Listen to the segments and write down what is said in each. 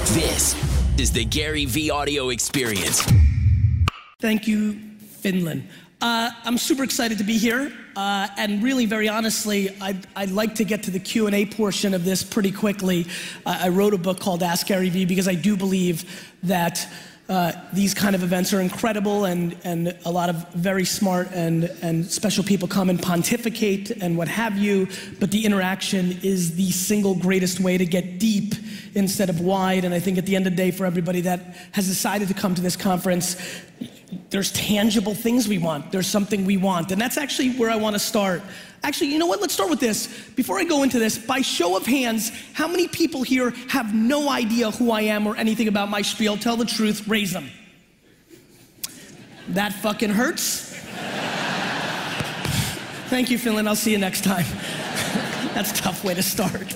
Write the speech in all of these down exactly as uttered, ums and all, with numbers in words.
This is the Gary V Audio Experience. Thank you, Finland. Uh, I'm super excited to be here, uh, and really, very honestly, I'd, I'd like to get to the Q and A portion of this pretty quickly. Uh, I wrote a book called Ask Gary V because I do believe that uh, these kind of events are incredible, and, and a lot of very smart and, and special people come and pontificate and what have you, but the interaction is the single greatest way to get deep instead of wide. And I think at the end of the day, for everybody that has decided to come to this conference, there's tangible things we want. There's something we want. And that's actually where I want to start. Actually, you know what? Let's start with this. Before I go into this, by show of hands, how many people here have no idea who I am or anything about my spiel? Tell the truth, raise them. That fucking hurts. Thank you, Finland. I'll see you next time. That's a tough way to start.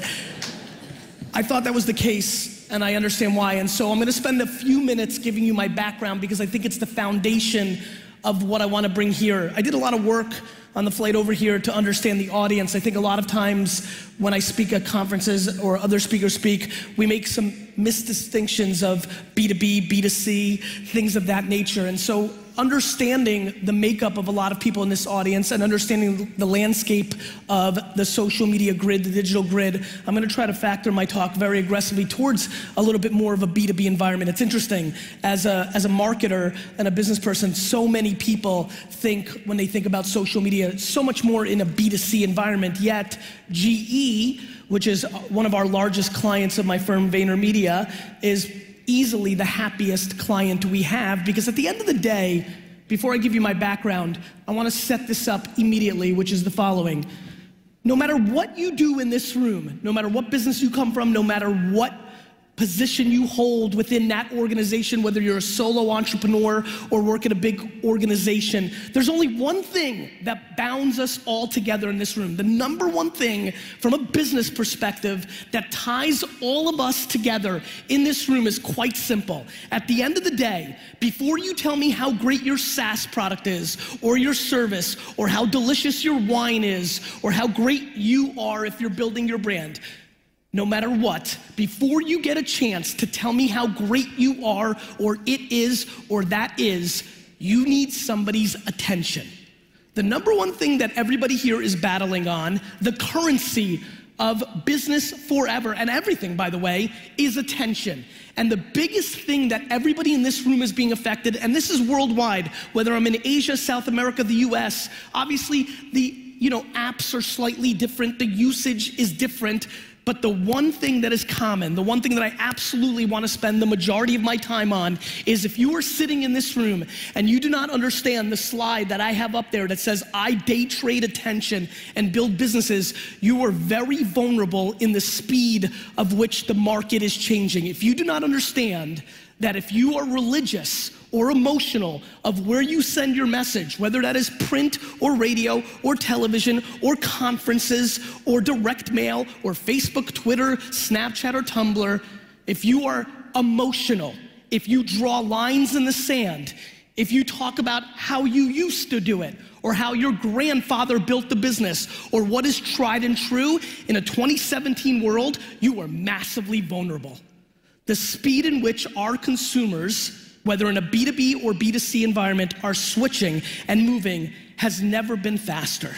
I thought that was the case, and I understand why. And so I'm gonna spend a few minutes giving you my background because I think it's the foundation of what I wanna bring here. I did a lot of work on the flight over here to understand the audience. I think a lot of times when I speak at conferences or other speakers speak, we make some misdistinctions of B two B, B two C, things of that nature. And so understanding the makeup of a lot of people in this audience and understanding the landscape of the social media grid, the digital grid, I'm gonna try to factor my talk very aggressively towards a little bit more of a B two B environment. It's interesting, as a, as a marketer and a business person, so many people think when they think about social media, so much more in a B two C environment, yet G E, which is one of our largest clients of my firm, VaynerMedia, is easily the happiest client we have, because at the end of the day, before I give you my background, I wanna set this up immediately, which is the following. No matter what you do in this room, no matter what business you come from, no matter what position you hold within that organization, whether you're a solo entrepreneur or work at a big organization, there's only one thing that bounds us all together in this room. The number one thing from a business perspective that ties all of us together in this room is quite simple. At the end of the day, before you tell me how great your SaaS product is, or your service, or how delicious your wine is, or how great you are if you're building your brand, no matter what, before you get a chance to tell me how great you are, or it is, or that is, you need somebody's attention. The number one thing that everybody here is battling on, the currency of business forever, and everything, by the way, is attention. And the biggest thing that everybody in this room is being affected, and this is worldwide, whether I'm in Asia, South America, the U S, obviously the you know apps are slightly different, the usage is different, but the one thing that is common, the one thing that I absolutely want to spend the majority of my time on is if you are sitting in this room and you do not understand the slide that I have up there that says, I day trade attention and build businesses, you are very vulnerable in the speed of which the market is changing. If you do not understand that if you are religious or emotional of where you send your message, whether that is print or radio or television or conferences or direct mail or Facebook, Twitter, Snapchat or Tumblr, if you are emotional, if you draw lines in the sand, if you talk about how you used to do it, or how your grandfather built the business, or what is tried and true, in a twenty seventeen world, you are massively vulnerable. The speed in which our consumers, whether in a B two B or B two C environment, are switching and moving has never been faster.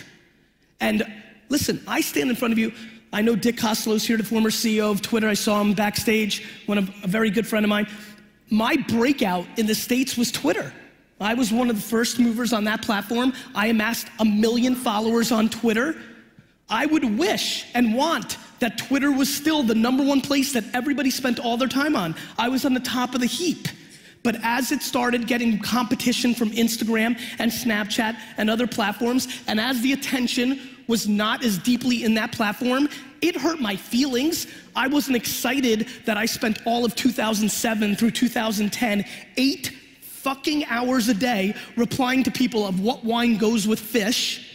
And listen, I stand in front of you. I know Dick Costolo's here, the former C E O of Twitter. I saw him backstage, one of a very good friend of mine. My breakout in the States was Twitter. I was one of the first movers on that platform. I amassed a million followers on Twitter. I would wish and want that Twitter was still the number one place that everybody spent all their time on. I was on the top of the heap. But as it started getting competition from Instagram and Snapchat and other platforms, and as the attention was not as deeply in that platform, it hurt my feelings. I wasn't excited that I spent all of two thousand seven through two thousand ten, eight fucking hours a day replying to people of what wine goes with fish.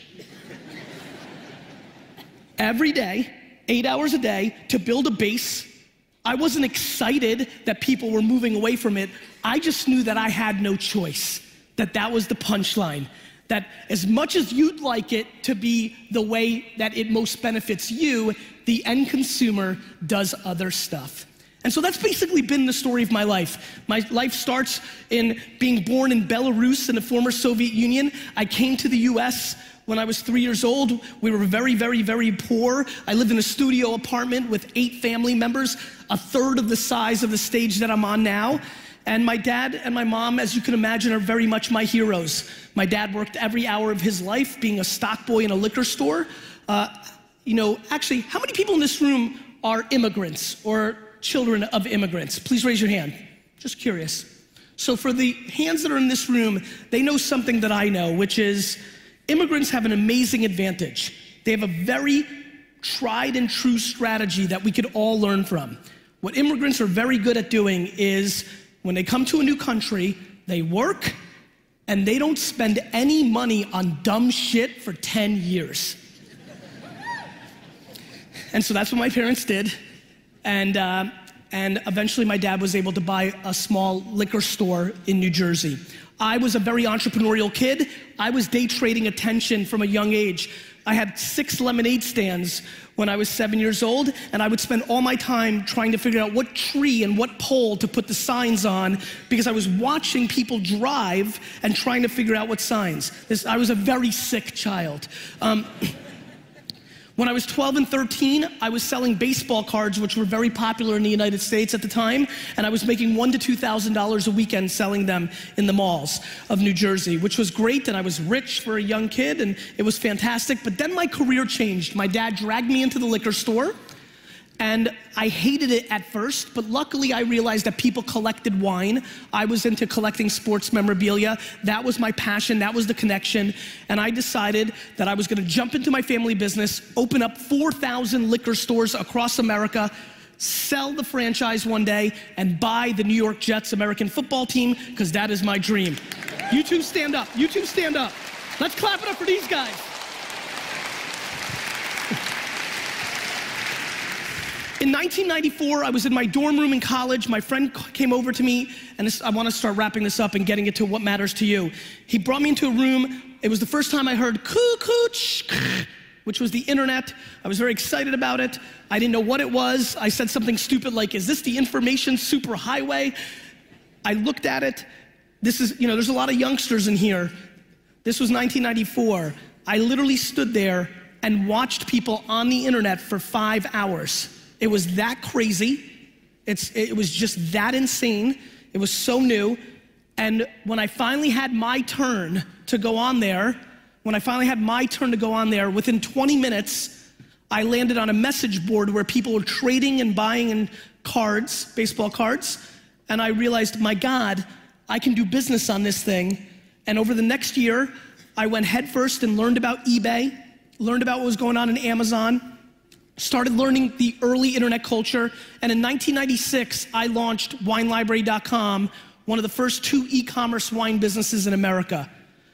Every day, eight hours a day to build a base. I wasn't excited that people were moving away from it. I just knew that I had no choice, that that was the punchline. That as much as you'd like it to be the way that it most benefits you, the end consumer does other stuff. And so that's basically been the story of my life. My life starts in being born in Belarus in the former Soviet Union. I came to the U S when I was three years old. We were very, very, very poor. I lived in a studio apartment with eight family members, a third of the size of the stage that I'm on now. And my dad and my mom, as you can imagine, are very much my heroes. My dad worked every hour of his life being a stock boy in a liquor store. Uh, you know, actually, how many people in this room are immigrants or children of immigrants? Please raise your hand. Just curious. So for the hands that are in this room, they know something that I know, which is immigrants have an amazing advantage. They have a very tried and true strategy that we could all learn from. What immigrants are very good at doing is when they come to a new country, they work and they don't spend any money on dumb shit for ten years. And so that's what my parents did. And, uh, and eventually my dad was able to buy a small liquor store in New Jersey. I was a very entrepreneurial kid. I was day trading attention from a young age. I had six lemonade stands when I was seven years old, and I would spend all my time trying to figure out what tree and what pole to put the signs on because I was watching people drive and trying to figure out what signs. This, I was a very sick child. Um, When I was twelve and thirteen, I was selling baseball cards, which were very popular in the United States at the time, and I was making one to two thousand dollars a weekend selling them in the malls of New Jersey, which was great, and I was rich for a young kid, and it was fantastic. But then my career changed. My dad dragged me into the liquor store, and I hated it at first, but luckily I realized that people collected wine. I was into collecting sports memorabilia. That was my passion, that was the connection. And I decided that I was gonna jump into my family business, open up four thousand liquor stores across America, sell the franchise one day, and buy the New York Jets American football team, because that is my dream. You two stand up, you two stand up. Let's clap it up for these guys. In nineteen ninety-four, I was in my dorm room in college. My friend came over to me, and this, I want to start wrapping this up and getting it to what matters to you. He brought me into a room. It was the first time I heard coo-coo-ch, which was the internet. I was very excited about it. I didn't know what it was. I said something stupid like, is this the information superhighway? I looked at it. This is, you know, there's a lot of youngsters in here. This was nineteen ninety-four. I literally stood there and watched people on the internet for five hours. It was that crazy. It's, it was just that insane. It was so new. And when I finally had my turn to go on there, when I finally had my turn to go on there, within twenty minutes, I landed on a message board where people were trading and buying in cards, baseball cards. And I realized, my God, I can do business on this thing. And over the next year, I went headfirst and learned about eBay, learned about what was going on in Amazon, started learning the early internet culture, and in nineteen ninety-six, I launched wine library dot com, one of the first two e-commerce wine businesses in America.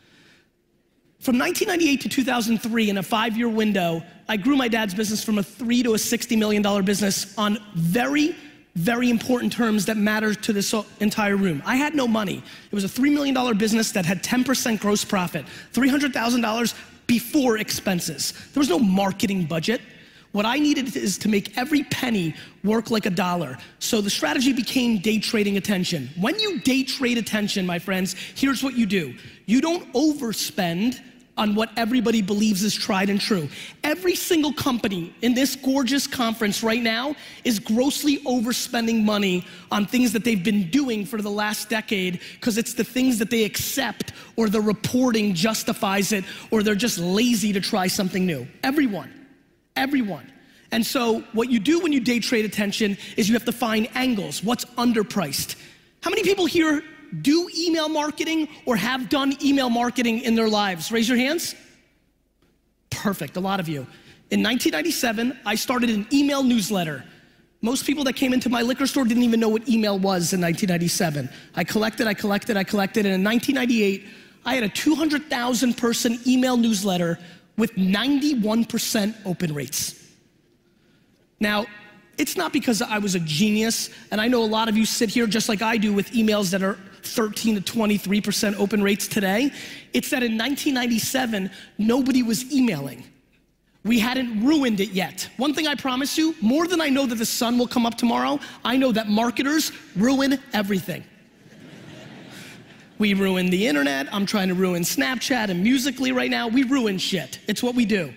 From nineteen ninety-eight to two thousand three, in a five-year window, I grew my dad's business from a three to a sixty million dollar business on very, very important terms that matter to this entire room. I had no money. It was a three million dollar business that had ten percent gross profit, three hundred thousand dollars before expenses. There was no marketing budget. What I needed is to make every penny work like a dollar. So the strategy became day trading attention. When you day trade attention, my friends, here's what you do. You don't overspend on what everybody believes is tried and true. Every single company in this gorgeous conference right now is grossly overspending money on things that they've been doing for the last decade because it's the things that they accept, or the reporting justifies it, or they're just lazy to try something new. Everyone. Everyone. And so what you do when you day trade attention is you have to find angles. What's underpriced? How many people here do email marketing or have done email marketing in their lives? Raise your hands. Perfect, a lot of you. In nineteen ninety-seven, I started an email newsletter. Most people that came into my liquor store didn't even know what email was in nineteen ninety-seven. I collected, I collected, I collected, and in nineteen ninety-eight, I had a two hundred thousand person email newsletter with ninety-one percent open rates. Now, it's not because I was a genius, and I know a lot of you sit here just like I do with emails that are thirteen to twenty-three percent open rates today. It's that in nineteen ninety-seven, nobody was emailing. We hadn't ruined it yet. One thing I promise you, more than I know that the sun will come up tomorrow, I know that marketers ruin everything. We ruin the internet. I'm trying to ruin Snapchat and Musical.ly right now. We ruin shit. It's what we do.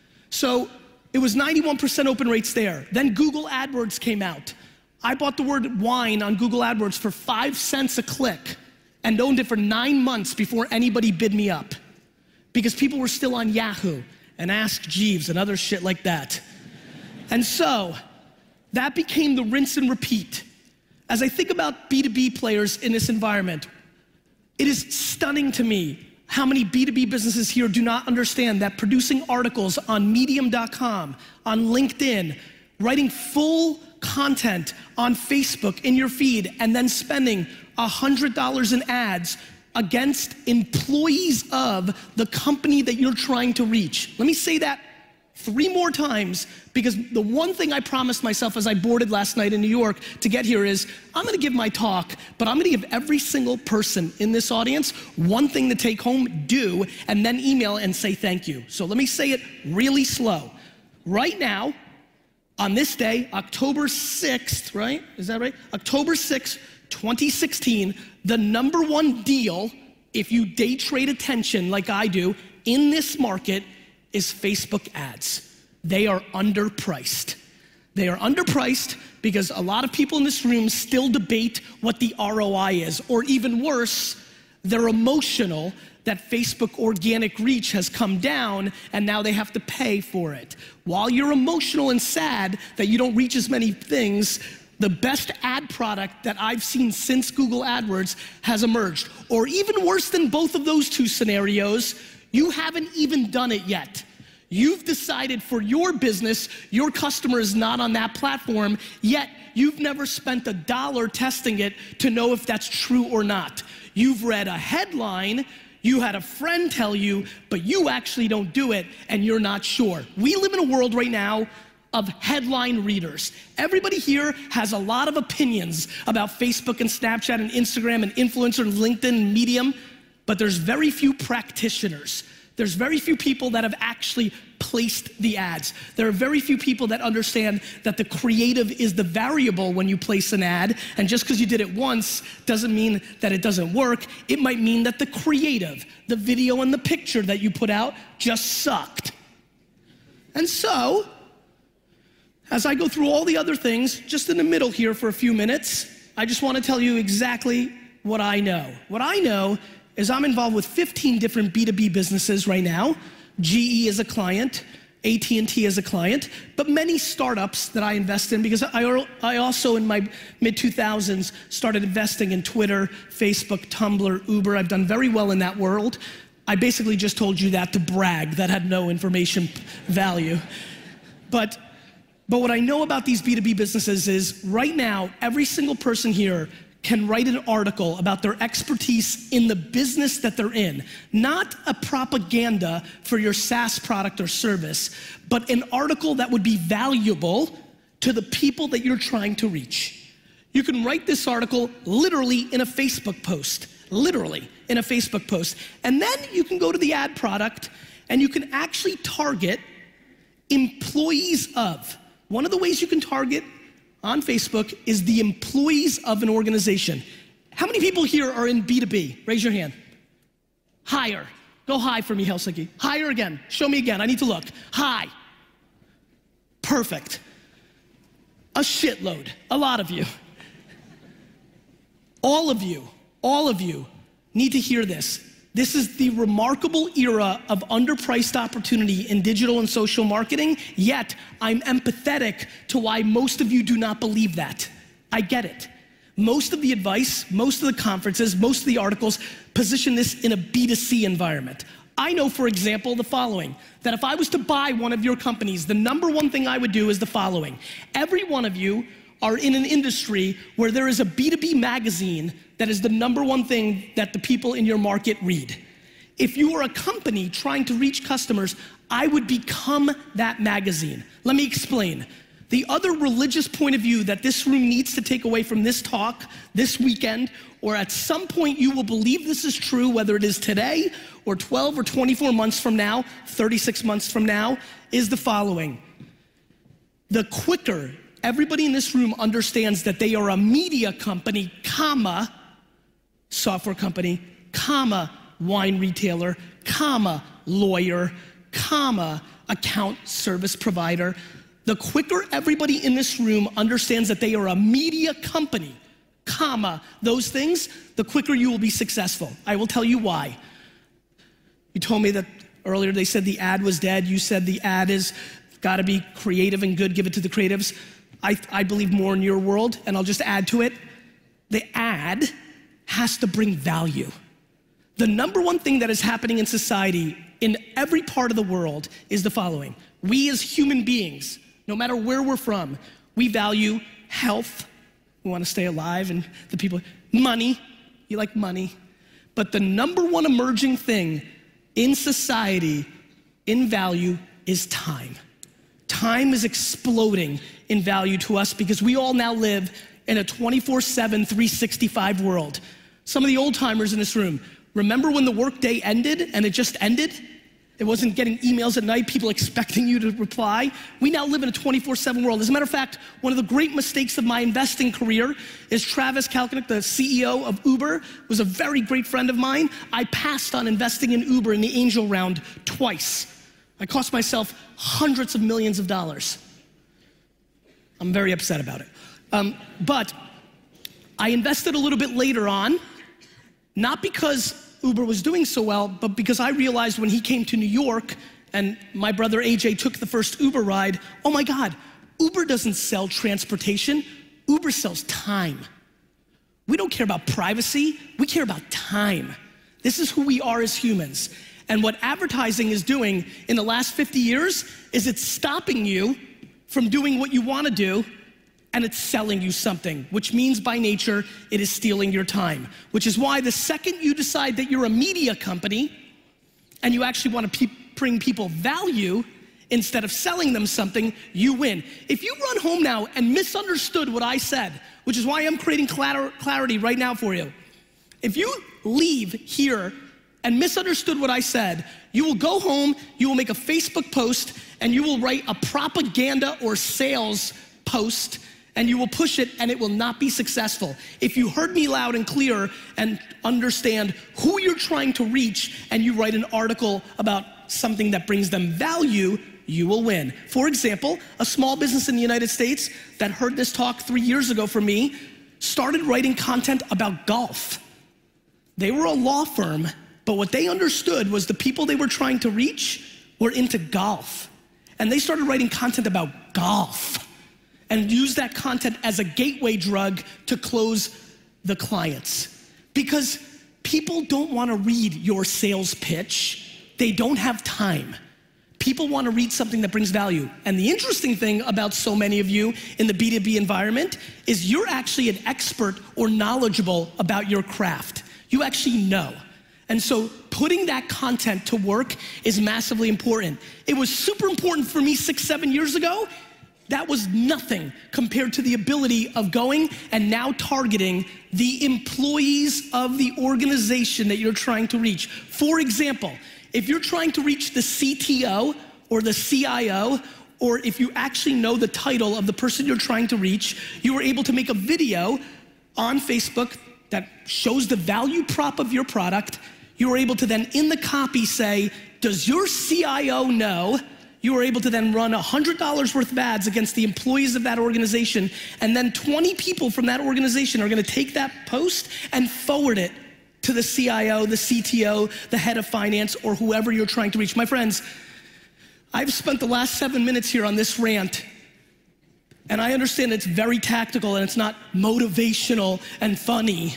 So it was ninety-one percent open rates there. Then Google AdWords came out. I bought the word wine on Google AdWords for five cents a click and owned it for nine months before anybody bid me up. Because people were still on Yahoo and Ask Jeeves and other shit like that. And so that became the rinse and repeat. As I think about B two B players in this environment, it is stunning to me how many B two B businesses here do not understand that producing articles on medium dot com, on LinkedIn, writing full content on Facebook in your feed, and then spending one hundred dollars in ads against employees of the company that you're trying to reach. Let me say that three more times, because the one thing I promised myself as I boarded last night in New York to get here is, I'm gonna give my talk, but I'm gonna give every single person in this audience one thing to take home, do, and then email and say thank you. So let me say it really slow. Right now, on this day, October sixth, right? Is that right? October sixth, twenty sixteen, the number one deal, if you day trade attention like I do, in this market is Facebook ads. They are underpriced. They are underpriced because a lot of people in this room still debate what the R O I is, or even worse, they're emotional that Facebook organic reach has come down and now they have to pay for it. While you're emotional and sad that you don't reach as many things, the best ad product that I've seen since Google AdWords has emerged. Or even worse than both of those two scenarios, you haven't even done it yet. You've decided for your business, your customer is not on that platform, yet you've never spent a dollar testing it to know if that's true or not. You've read a headline, you had a friend tell you, but you actually don't do it and you're not sure. We live in a world right now of headline readers. Everybody here has a lot of opinions about Facebook and Snapchat and Instagram and influencer and LinkedIn and Medium, but there's very few practitioners. There's very few people that have actually placed the ads. There are very few people that understand that the creative is the variable when you place an ad, and just because you did it once doesn't mean that it doesn't work. It might mean that the creative, the video and the picture that you put out just sucked. And so, as I go through all the other things, just in the middle here for a few minutes, I just want to tell you exactly what I know. What I know is I'm involved with fifteen different B two B businesses right now. G E is a client, A T and T is a client, but many startups that I invest in, because I, I also in my mid two thousands started investing in Twitter, Facebook, Tumblr, Uber. I've done very well in that world. I basically just told you that to brag. That had no information value. But, but what I know about these B two B businesses is right now, every single person here can write an article about their expertise in the business that they're in. Not a propaganda for your SaaS product or service, but an article that would be valuable to the people that you're trying to reach. You can write this article literally in a Facebook post, literally in a Facebook post. And then you can go to the ad product and you can actually target employees of. One of the ways you can target on Facebook is the employees of an organization. How many people here are in B two B? Raise your hand. Higher. Go high for me, Helsinki. Higher again. Show me again. I need to look. High. Perfect. A shitload. A lot of you. All of you, all of you need to hear this. This is the remarkable era of underpriced opportunity in digital and social marketing, yet I'm empathetic to why most of you do not believe that. I get it. Most of the advice, most of the conferences, most of the articles position this in a B two C environment. I know, for example, the following, that if I was to buy one of your companies, the number one thing I would do is the following. Every one of you are in an industry where there is a B two B magazine that is the number one thing that the people in your market read. If you were a company trying to reach customers, I would become that magazine. Let me explain. The other religious point of view that this room needs to take away from this talk this weekend, or at some point you will believe this is true, whether it is today or twelve or twenty-four months from now, thirty-six months from now, is the following. The quicker everybody in this room understands that they are a media company, comma, software company, comma, wine retailer, comma, lawyer, comma, account service provider, the quicker everybody in this room understands that they are a media company, comma, those things, the quicker you will be successful. I will tell you why. You told me that earlier they said the ad was dead. You said the ad is gotta be creative and good, give it to the creatives. I, I believe more in your world, and I'll just add to it. The ad has to bring value. The number one thing that is happening in society in every part of the world is the following. We as human beings, no matter where we're from, we value health. We want to stay alive, and the people, money, you like money. But the number one emerging thing in society, in value, is time. Time is exploding in value to us because we all now live in a twenty-four seven, three sixty-five world. Some of the old timers in this room, remember when the workday ended and it just ended? It wasn't getting emails at night, people expecting you to reply. We now live in a twenty-four seven world. As a matter of fact, one of the great mistakes of my investing career is Travis Kalanick, the C E O of Uber, was a very great friend of mine. I passed on investing in Uber in the angel round twice. I cost myself hundreds of millions of dollars. I'm very upset about it. Um, but I invested a little bit later on, not because Uber was doing so well, but because I realized when he came to New York and my brother A J took the first Uber ride, oh my God, Uber doesn't sell transportation, Uber sells time. We don't care about privacy, we care about time. This is who we are as humans. And what advertising is doing in the last fifty years is it's stopping you from doing what you wanna do, and it's selling you something, which means by nature, it is stealing your time. Which is why the second you decide that you're a media company and you actually wanna pe- bring people value instead of selling them something, you win. If you run home now and misunderstood what I said, which is why I'm creating clar- clarity right now for you. If you leave here and misunderstood what I said, you will go home, you will make a Facebook post, and you will write a propaganda or sales post, and you will push it, and it will not be successful. If you heard me loud and clear and understand who you're trying to reach, and you write an article about something that brings them value, you will win. For example, a small business in the United States that heard this talk three years ago from me started writing content about golf. They were a law firm, but what they understood was the people they were trying to reach were into golf. And they started writing content about golf and used that content as a gateway drug to close the clients. Because people don't wanna read your sales pitch. They don't have time. People wanna read something that brings value. And the interesting thing about so many of you in the B two B environment is you're actually an expert or knowledgeable about your craft. You actually know. And so putting that content to work is massively important. It was super important for me six, seven years ago. That was nothing compared to the ability of going and now targeting the employees of the organization that you're trying to reach. For example, if you're trying to reach the C T O or the C I O, or if you actually know the title of the person you're trying to reach, you were able to make a video on Facebook that shows the value prop of your product. You were able to then in the copy say, does your C I O know? You were able to then run one hundred dollars worth of ads against the employees of that organization, and then twenty people from that organization are gonna take that post and forward it to the C I O, the C T O, the head of finance, or whoever you're trying to reach. My friends, I've spent the last seven minutes here on this rant, and I understand it's very tactical and it's not motivational and funny,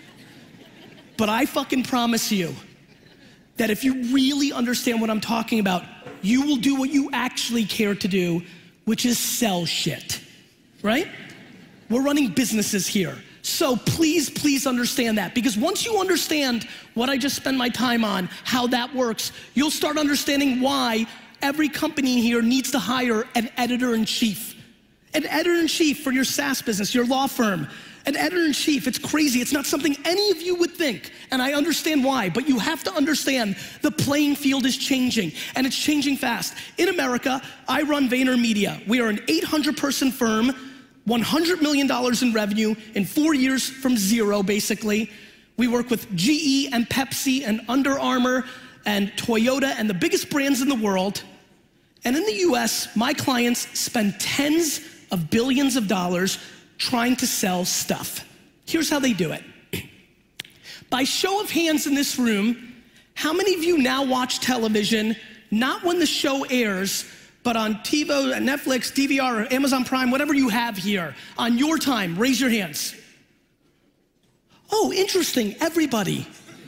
but I fucking promise you that if you really understand what I'm talking about, you will do what you actually care to do, which is sell shit, right? We're running businesses here. So please, please understand that, because once you understand what I just spent my time on, how that works, you'll start understanding why every company here needs to hire an editor-in-chief. An editor-in-chief for your SaaS business, your law firm. An editor-in-chief, it's crazy. It's not something any of you would think, and I understand why, but you have to understand the playing field is changing, and it's changing fast. In America, I run VaynerMedia. We are an eight hundred person firm, one hundred million dollars in revenue in four years from zero, basically. We work with G E and Pepsi and Under Armour and Toyota and the biggest brands in the world. And in the U S, my clients spend tens of billions of dollars trying to sell stuff. Here's how they do it. By show of hands in this room, how many of you now watch television, not when the show airs, but on TiVo, Netflix, D V R, or Amazon Prime, whatever you have here, on your time? Raise your hands. Oh, interesting, everybody.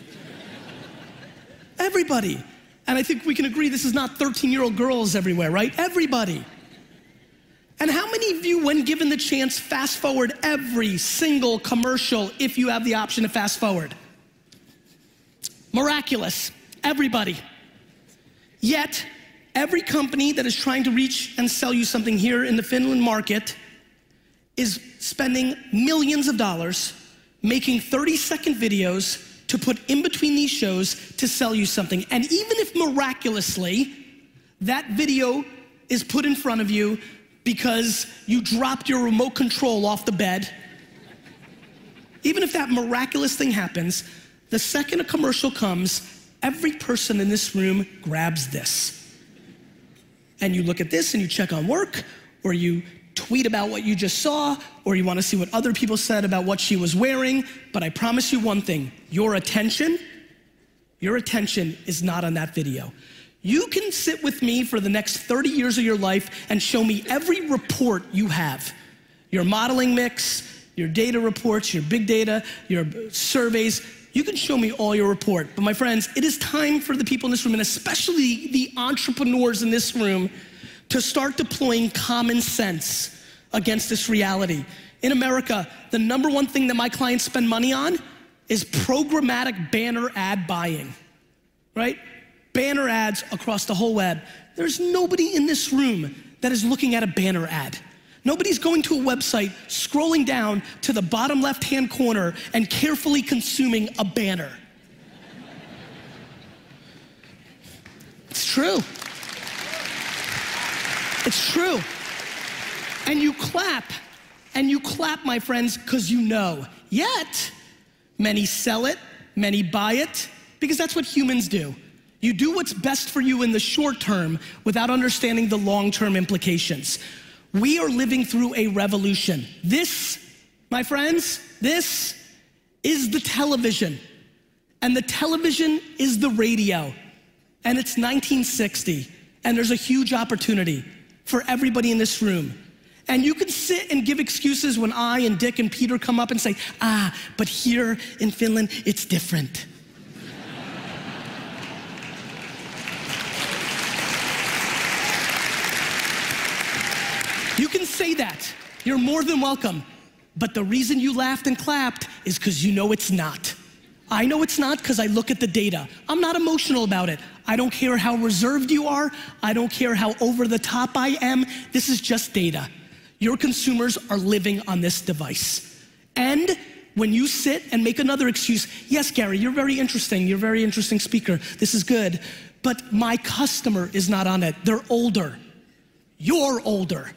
Everybody. And I think we can agree this is not thirteen-year-old girls everywhere, right? Everybody. And how many of you, when given the chance, fast forward every single commercial if you have the option to fast forward? Miraculous, everybody. Yet, every company that is trying to reach and sell you something here in the Finland market is spending millions of dollars making thirty second videos to put in between these shows to sell you something. And even if miraculously that video is put in front of you because you dropped your remote control off the bed, even if that miraculous thing happens, the second a commercial comes, every person in this room grabs this. And you look at this and you check on work, or you tweet about what you just saw, or you want to see what other people said about what she was wearing. But I promise you one thing, your attention, your attention is not on that video. You can sit with me for the next thirty years of your life and show me every report you have. Your modeling mix, your data reports, your big data, your surveys. You can show me all your report. But my friends, it is time for the people in this room, and especially the entrepreneurs in this room, to start deploying common sense against this reality. In America, the number one thing that my clients spend money on is programmatic banner ad buying, right? Banner ads across the whole web. There's nobody in this room that is looking at a banner ad. Nobody's going to a website, scrolling down to the bottom left-hand corner and carefully consuming a banner. It's true. It's true. And you clap, and you clap, my friends, because you know. Yet, many sell it, many buy it, because that's what humans do. You do what's best for you in the short term without understanding the long-term implications. We are living through a revolution. This, my friends, this is the television. And the television is the radio. And it's nineteen sixty. And there's a huge opportunity for everybody in this room. And you can sit and give excuses when I and Dick and Peter come up and say, ah, but here in Finland, it's different. You can say that. You're more than welcome. But the reason you laughed and clapped is because you know it's not. I know it's not because I look at the data. I'm not emotional about it. I don't care how reserved you are. I don't care how over the top I am. This is just data. Your consumers are living on this device. And when you sit and make another excuse, yes, Gary, you're very interesting. You're a very interesting speaker. This is good. But my customer is not on it. They're older. You're older.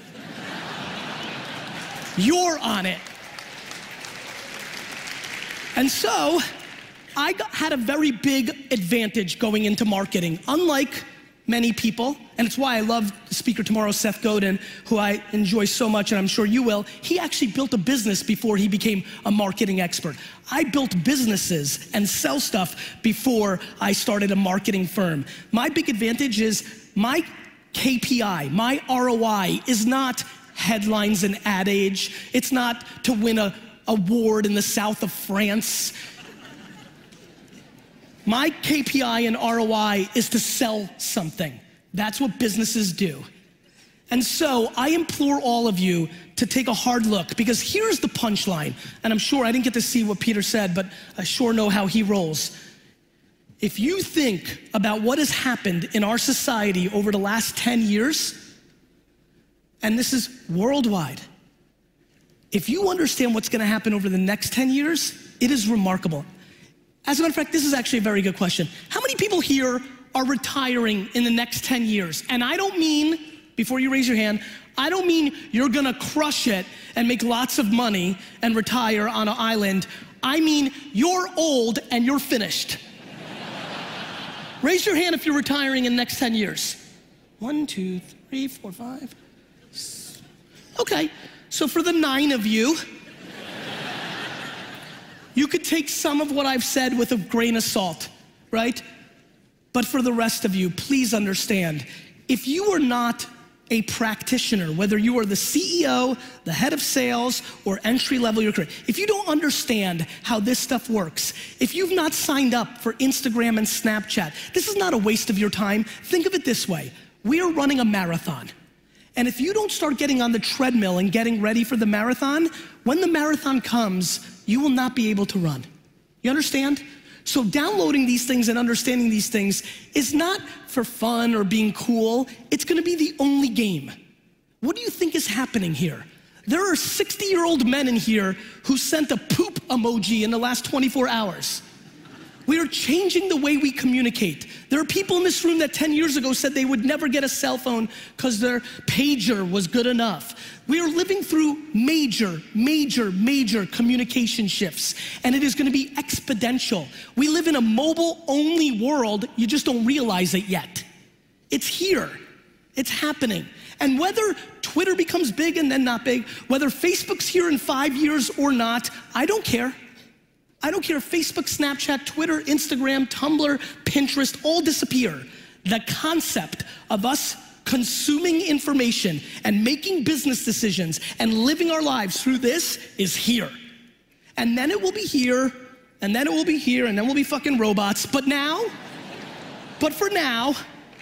You're on it. And so, I got, had a very big advantage going into marketing, unlike many people, and it's why I love the speaker tomorrow, Seth Godin, who I enjoy so much, and I'm sure you will. He actually built a business before he became a marketing expert. I built businesses and sell stuff before I started a marketing firm. My big advantage is my K P I, my R O I is not headlines and Ad Age. It's not to win a award in the south of France. My K P I and R O I is to sell something. That's what businesses do. And so I implore all of you to take a hard look, because here's the punchline. And I'm sure I didn't get to see what Peter said, but I sure know how he rolls. If you think about what has happened in our society over the last ten years, and this is worldwide. If you understand what's gonna happen over the next ten years, it is remarkable. As a matter of fact, this is actually a very good question. How many people here are retiring in the next ten years? And I don't mean, before you raise your hand, I don't mean you're gonna crush it and make lots of money and retire on an island. I mean you're old and you're finished. Raise your hand if you're retiring in the next ten years. One, two, three, four, five. Okay, so for the nine of you, you could take some of what I've said with a grain of salt, right? But for the rest of you, please understand, if you are not a practitioner, whether you are the C E O, the head of sales, or entry level your career, if you don't understand how this stuff works, if you've not signed up for Instagram and Snapchat, this is not a waste of your time. Think of it this way. We are running a marathon. And if you don't start getting on the treadmill and getting ready for the marathon, when the marathon comes, you will not be able to run. You understand? So downloading these things and understanding these things is not for fun or being cool. It's gonna be the only game. What do you think is happening here? There are sixty-year-old men in here who sent a poop emoji in the last twenty-four hours. We are changing the way we communicate. There are people in this room that ten years ago said they would never get a cell phone because their pager was good enough. We are living through major, major, major communication shifts, and it is gonna be exponential. We live in a mobile-only world, you just don't realize it yet. It's here, it's happening. And whether Twitter becomes big and then not big, whether Facebook's here in five years or not, I don't care. I don't care if Facebook, Snapchat, Twitter, Instagram, Tumblr, Pinterest all disappear. The concept of us consuming information and making business decisions and living our lives through this is here. And then it will be here, and then it will be here, and then we'll be fucking robots. But now, but for now,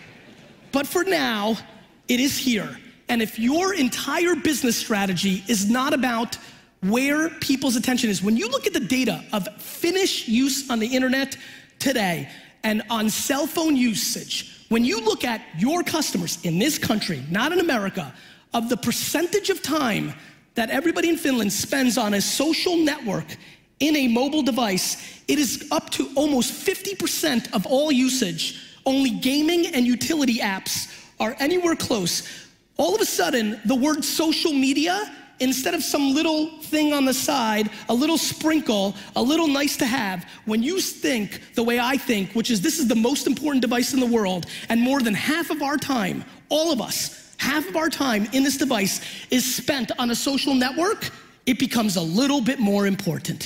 but for now, it is here. And if your entire business strategy is not about where people's attention is, when you look at the data of Finnish use on the internet today and on cell phone usage, when you look at your customers in this country, not in America, of the percentage of time that everybody in Finland spends on a social network in a mobile device, it is up to almost fifty percent of all usage. Only gaming and utility apps are anywhere close. All of a sudden, the word social media, instead of some little thing on the side, a little sprinkle, a little nice to have, when you think the way I think, which is this is the most important device in the world, and more than half of our time, all of us, half of our time in this device is spent on a social network, it becomes a little bit more important.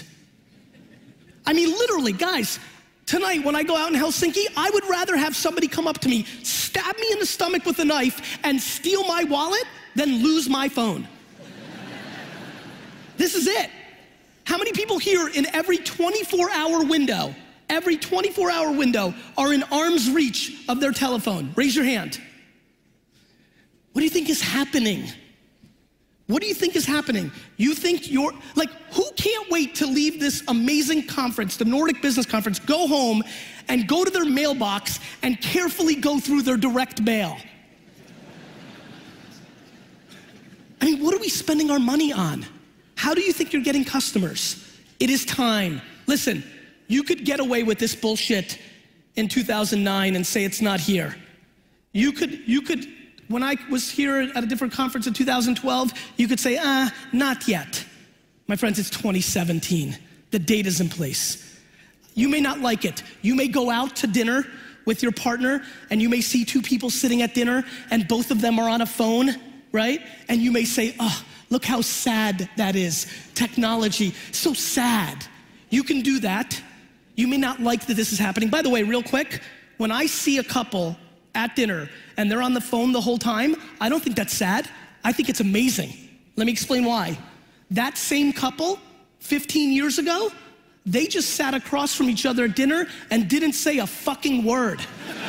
I mean, literally, guys, tonight when I go out in Helsinki, I would rather have somebody come up to me, stab me in the stomach with a knife, and steal my wallet than lose my phone. This is it. How many people here in every twenty-four hour window, every twenty-four hour window are in arm's reach of their telephone? Raise your hand. What do you think is happening? What do you think is happening? You think you're, like, who can't wait to leave this amazing conference, the Nordic Business Conference, go home and go to their mailbox and carefully go through their direct mail? I mean, what are we spending our money on? How do you think you're getting customers? It is time. Listen, you could get away with this bullshit in two thousand nine and say it's not here. You could, you could, when I was here at a different conference in two thousand twelve, you could say, ah, not yet. My friends, it's twenty seventeen. The data's in place. You may not like it. You may go out to dinner with your partner and you may see two people sitting at dinner and both of them are on a phone, right? And you may say, oh, look how sad that is. Technology, so sad. You can do that. You may not like that this is happening. By the way, real quick, when I see a couple at dinner and they're on the phone the whole time, I don't think that's sad. I think it's amazing. Let me explain why. That same couple, fifteen years ago, they just sat across from each other at dinner and didn't say a fucking word.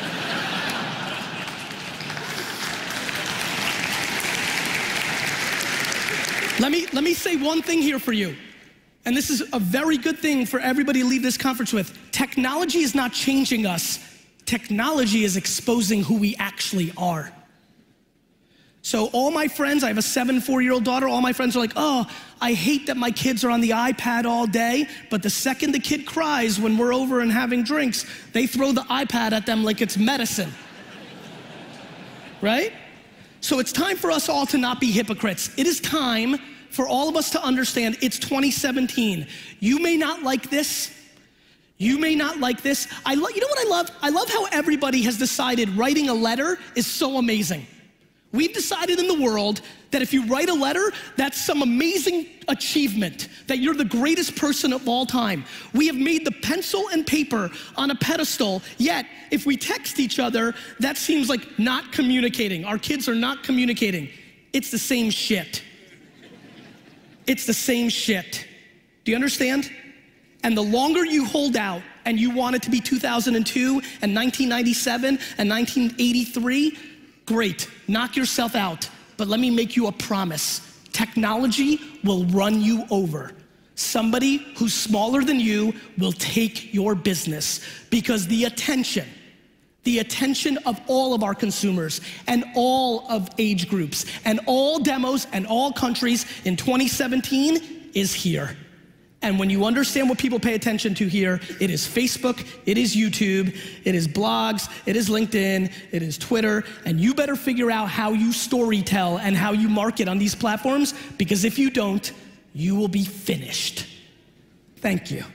Let me, let me say one thing here for you. And this is a very good thing for everybody to leave this conference with. Technology is not changing us. Technology is exposing who we actually are. So all my friends, I have a seven, four-year-old daughter, all my friends are like, oh, I hate that my kids are on the iPad all day, but the second the kid cries when we're over and having drinks, they throw the iPad at them like it's medicine. Right? So it's time for us all to not be hypocrites. It is time for all of us to understand it's twenty seventeen. You may not like this. You may not like this. I lo- you know what I love? I love how everybody has decided writing a letter is so amazing. We've decided in the world that if you write a letter, that's some amazing achievement, that you're the greatest person of all time. We have made the pencil and paper on a pedestal, yet if we text each other, that seems like not communicating. Our kids are not communicating. It's the same shit. It's the same shit. Do you understand? And the longer you hold out and you want it to be two thousand two and nineteen ninety-seven and nineteen eighty-three, great, knock yourself out. But let me make you a promise. Technology will run you over. Somebody who's smaller than you will take your business because the attention, the attention of all of our consumers and all of age groups and all demos and all countries in twenty seventeen is here. And when you understand what people pay attention to here, it is Facebook, it is YouTube, it is blogs, it is LinkedIn, it is Twitter, and you better figure out how you storytell and how you market on these platforms, because if you don't, you will be finished. Thank you.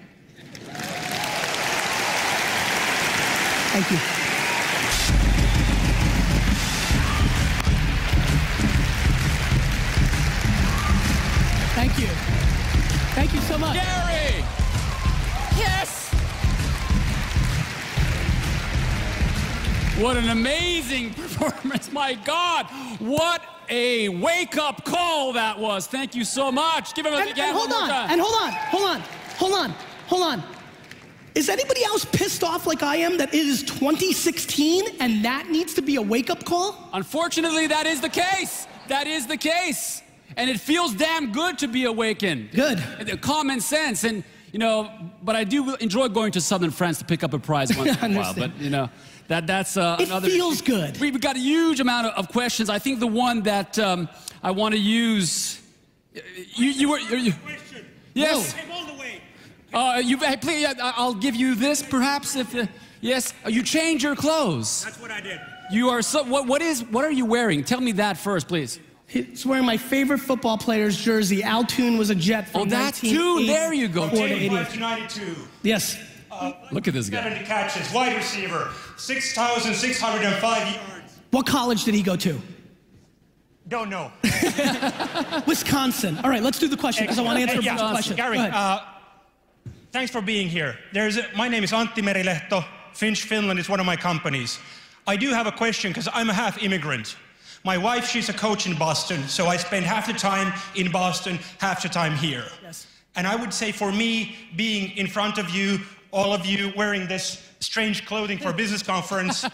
Thank you. Thank you. Thank you so much. Gary! Yes! What an amazing performance, my God! What a wake-up call that was. Thank you so much. Give him a and, big and hand hold one on, more time. and hold on, hold on, hold on, hold on. Is anybody else pissed off like I am that it is twenty sixteen and that needs to be a wake-up call? Unfortunately, that is the case. That is the case. And it feels damn good to be awakened. Good. Common sense, and you know, but I do enjoy going to Southern France to pick up a prize once in a while. But you know, that that's uh, it another. It feels good. We've got a huge amount of, of questions. I think the one that um, I want to use. You you were you. you yes. Came all the way. Uh, you please. I'll give you this, perhaps, if uh, yes. You change your clothes. That's what I did. You are so. What what is what are you wearing? Tell me that first, please. He's wearing my favorite football player's jersey. Al Toon was a Jet from oh, that too. There you go. eighty-five to ninety-two. Yes. Uh, Look at this guy. seventy catches, wide receiver, six thousand six hundred five yards. What college did he go to? Don't know. Wisconsin. All right, let's do the question because I want to answer Hey, a bunch yeah, of questions. Gary, uh, thanks for being here. There's a, my name is Antti Merilehto. Finch Finland is one of my companies. I do have a question because I'm a half immigrant. My wife, she's a coach in Boston, so I spend half the time in Boston, half the time here. Yes. And I would say for me, being in front of you, all of you wearing this strange clothing for a business conference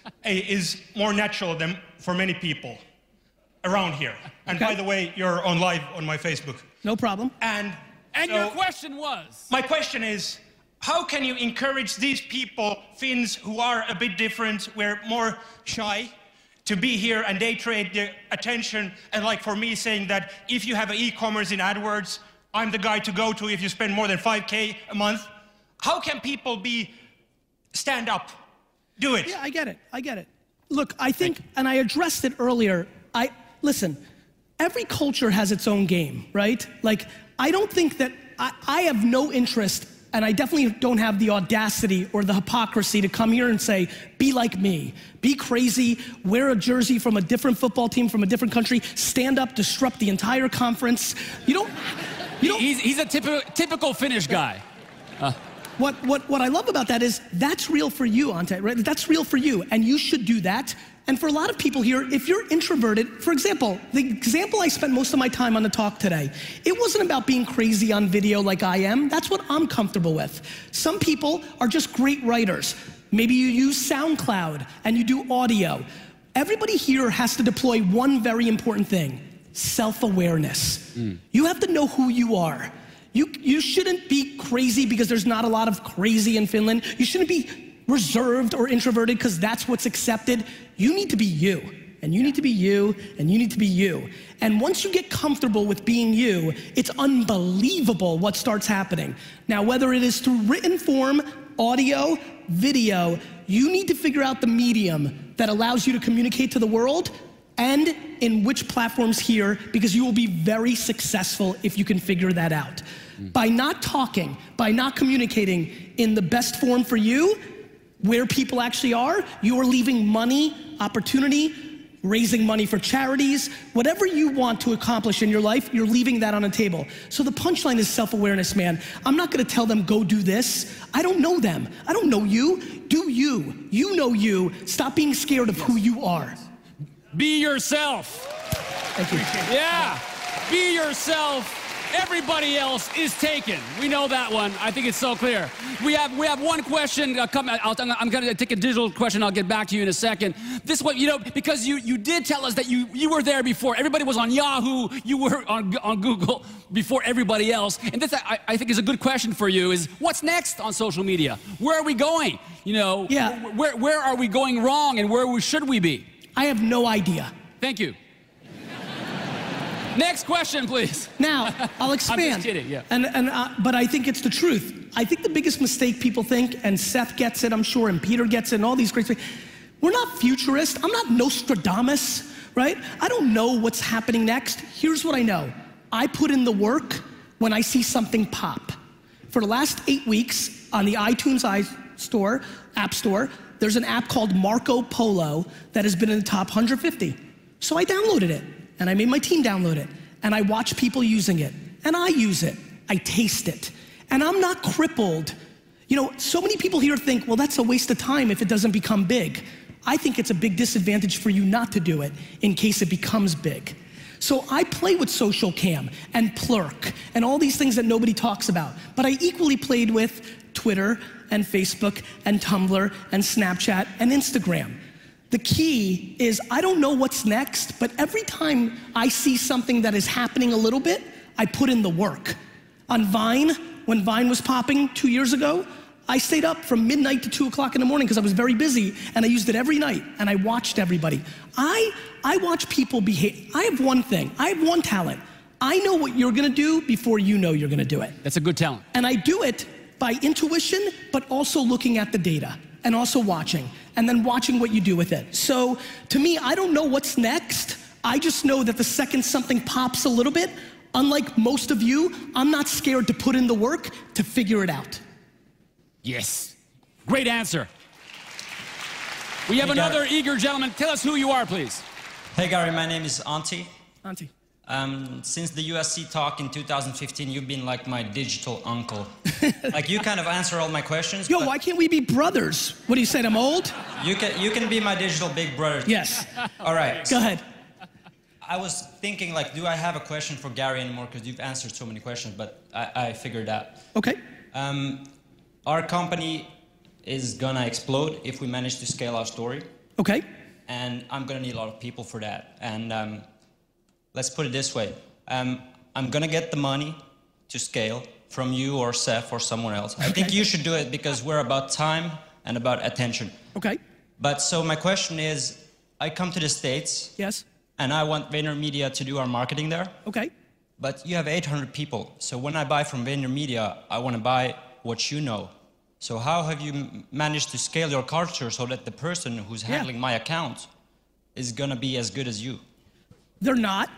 is more natural than for many people around here. And Okay. by the way, you're on live on my Facebook. No problem. And, And so your question was? my question is, how can you encourage these people, Finns, who are a bit different, we're more shy, to be here and they trade their attention, and like for me saying that if you have an e-commerce in AdWords, I'm the guy to go to if you spend more than five K a month. How can people be, stand up, do it? Yeah, I get it, I get it. Look, I think, and I addressed it earlier, I, listen, every culture has its own game, right? Like, I don't think that, I, I have no interest, and I definitely don't have the audacity or the hypocrisy to come here and say, be like me, be crazy, wear a jersey from a different football team from a different country, stand up, disrupt the entire conference. You don't, you don't. He's, he's a typical, typical Finnish guy. Uh. What, what, what I love about that is that's real for you, Ante, right? That's real for you, and you should do that. And for a lot of people here, if you're introverted, for example, the example I spent most of my time on the talk today, it wasn't about being crazy on video like I am. That's what I'm comfortable with. Some people are just great writers. Maybe you use SoundCloud and you do audio. Everybody here has to deploy one very important thing, self-awareness. Mm. You have to know who you are. You, you shouldn't be crazy because there's not a lot of crazy in Finland. You shouldn't be reserved or introverted because that's what's accepted. You need to be you. and you need to be you, and you need to be you. And once you get comfortable with being you, it's unbelievable what starts happening. Now, whether it is through written form, audio, video, you need to figure out the medium that allows you to communicate to the world and in which platforms here, because you will be very successful if you can figure that out. Mm. By not talking, by not communicating in the best form for you, where people actually are, you are leaving money, opportunity, raising money for charities, whatever you want to accomplish in your life, you're leaving that on the table. So the punchline is self-awareness, man. I'm not gonna tell them, go do this. I don't know them. I don't know you. Do you. You know you. Stop being scared of who you are. Be yourself. Thank you. Yeah, be yourself. Everybody else is taken. We know that one. I think it's so clear. We have we have one question. Uh, come, I'll, I'm going to take a digital question. I'll get back to you in a second. This one, you know, because you you did tell us that you you were there before. Everybody was on Yahoo. You were on on Google before everybody else. And this, I, I think, is a good question for you. Is what's next on social media? Where are we going? You know, yeah. Where where are we going wrong, and where should we be? I have no idea. Thank you. Next question, please. Now, I'll expand. I'm just kidding, yeah. And, and, uh, but I think it's the truth. I think the biggest mistake people think, and Seth gets it, I'm sure, and Peter gets it, and all these great things, we're not futurists. I'm not Nostradamus, right? I don't know what's happening next. Here's what I know. I put in the work when I see something pop. For the last eight weeks, on the iTunes iStore, App Store, there's an app called Marco Polo that has been in the top one hundred fifty. So I downloaded it. And I made my team download it, and I watch people using it, and I use it, I taste it, and I'm not crippled. You know, so many people here think, well, that's a waste of time if it doesn't become big. I think it's a big disadvantage for you not to do it in case it becomes big. So I play with Social Cam and Plurk and all these things that nobody talks about, but I equally played with Twitter and Facebook and Tumblr and Snapchat and Instagram. The key is I don't know what's next, but every time I see something that is happening a little bit, I put in the work. On Vine, when Vine was popping two years ago, I stayed up from midnight to two o'clock in the morning because I was very busy, and I used it every night, and I watched everybody. I, I watch people behave. I have one thing, I have one talent. I know what you're gonna do before you know you're gonna do it. That's a good talent. And I do it by intuition, but also looking at the data, and also watching, and then watching what you do with it. So to me, I don't know what's next. I just know that the second something pops a little bit, unlike most of you, I'm not scared to put in the work to figure it out. Yes, great answer. We have hey, another Gary. eager gentleman. Tell us who you are, please. Hey Gary, my name is Antti. Antti. Um, since the U S C talk in two thousand fifteen, you've been like my digital uncle. Like you kind of answer all my questions. Yo, why can't we be brothers? What do you say, I'm old? You can, you can be my digital big brother. Yes. All right. Go ahead. I was thinking like, do I have a question for Gary anymore? Because you've answered so many questions, but I, I figured out. Okay. Um, our company is gonna explode if we manage to scale our story. Okay. And I'm gonna need a lot of people for that. And um, let's put it this way. Um, I'm gonna get the money to scale from you or Seth or someone else. I Okay. think you should do it because we're about time and about attention. Okay. But so my question is, I come to the States Yes. and I want VaynerMedia to do our marketing there. Okay. But you have eight hundred people. So when I buy from VaynerMedia, I wanna buy what you know. So how have you m- managed to scale your culture so that the person who's Yeah. handling my account is gonna be as good as you? They're not.